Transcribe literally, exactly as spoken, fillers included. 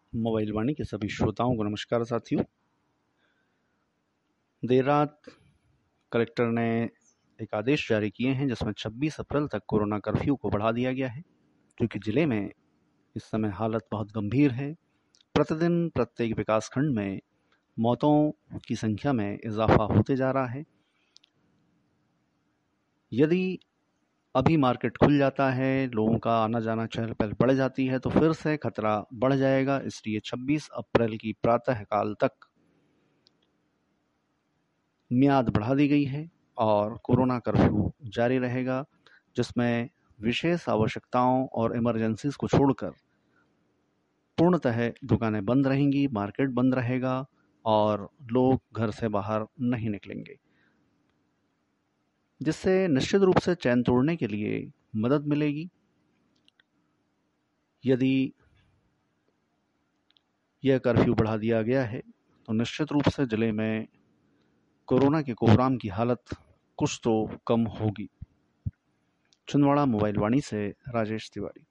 Mobile वाणी के सभी श्रोताओं को नमस्कार साथियों। देर रात कलेक्टर ने एक आदेश जारी किए हैं जिसमें छब्बीस अप्रैल तक कोरोना कर्फ्यू को बढ़ा दिया गया है, क्योंकि जिले में इस समय हालत बहुत गंभीर है। प्रतिदिन प्रत्येक विकासखंड में मौतों की संख्या में इजाफा होते जा रहा है। यदि अभी मार्केट खुल जाता है, लोगों का आना जाना चहल पहल बढ़ जाती है, तो फिर से खतरा बढ़ जाएगा। इसलिए छब्बीस अप्रैल की प्रातः काल तक मियाद बढ़ा दी गई है और कोरोना कर्फ्यू जारी रहेगा, जिसमें विशेष आवश्यकताओं और इमरजेंसीज को छोड़कर पूर्णतः दुकानें बंद रहेंगी, मार्केट बंद रहेगा और लोग घर से बाहर नहीं निकलेंगे, जिससे निश्चित रूप से चैन तोड़ने के लिए मदद मिलेगी। यदि यह कर्फ्यू बढ़ा दिया गया है तो निश्चित रूप से जिले में कोरोना के कोहराम की हालत कुछ तो कम होगी। छिंदवाड़ा मोबाइल वाणी से राजेश तिवारी।